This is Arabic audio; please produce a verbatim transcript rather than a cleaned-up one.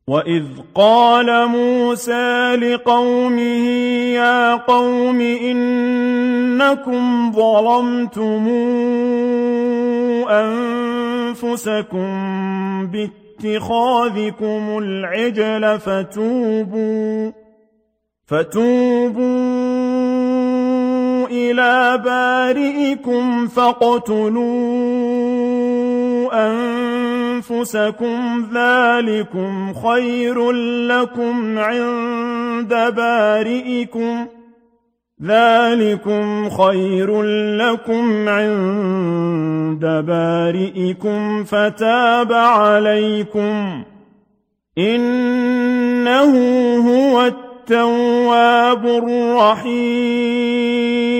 وَإِذْ قَالَ مُوسَىٰ لِقَوْمِهِ يَا قَوْمِ إِنَّكُمْ ظَلَمْتُمْ أَنفُسَكُم بِاتِّخَاذِكُمُ الْعِجْلَ فَتُوبُوا فَتُوبُوا إِلَىٰ بَارِئِكُمْ فَاقْتُلُوا أَنفُسَكُمْ ذَٰلِكُمْ خَيْرٌ لَّكُمْ عِندَ بَارِئِكُمْ ذَٰلِكُمْ خَيْرٌ لَّكُمْ عِندَ بَارِئِكُمْ فَتَابَ عَلَيْكُمْ إِنَّهُ هُوَ التَّوَّابُ الرَّحِيمُ